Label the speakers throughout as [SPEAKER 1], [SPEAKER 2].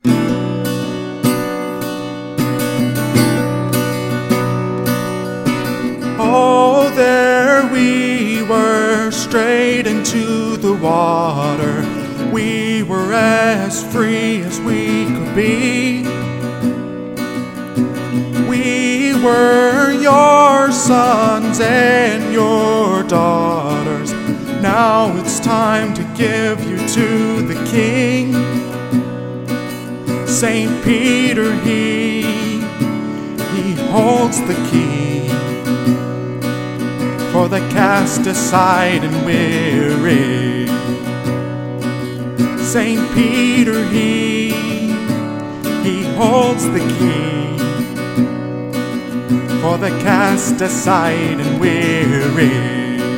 [SPEAKER 1] Oh, there we were, straight into the water. We were as free as we could be. We were your sons and your daughters. Now it's time to give you to the King. St. Peter, he holds the key for the cast aside and weary. St. Peter, he holds the key for the cast aside and weary.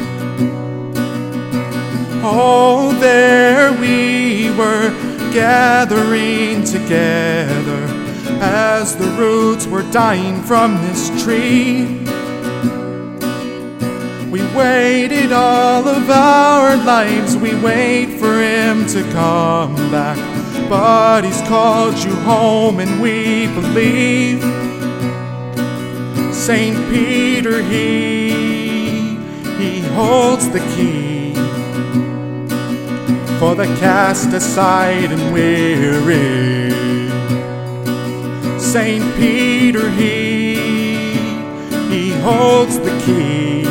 [SPEAKER 1] Oh, there we were, gathering together as the roots were dying from this tree. We waited all of our lives, we wait for him to come back, but he's called you home and we believe. St. Peter, he holds the key for the cast aside and weary. St. Peter, he holds the key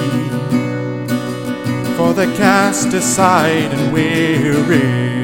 [SPEAKER 1] for the cast aside and weary.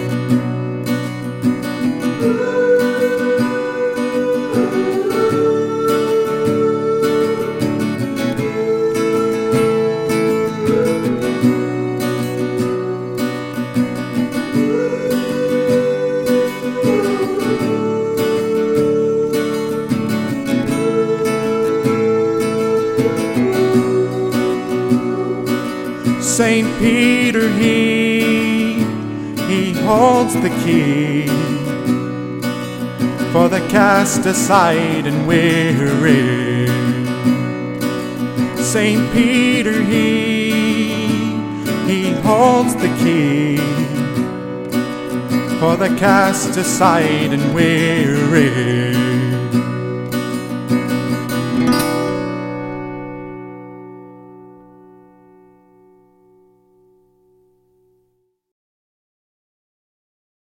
[SPEAKER 1] St. Peter, he holds the key for the cast aside and weary. St. Peter, he holds the key for the cast aside and weary.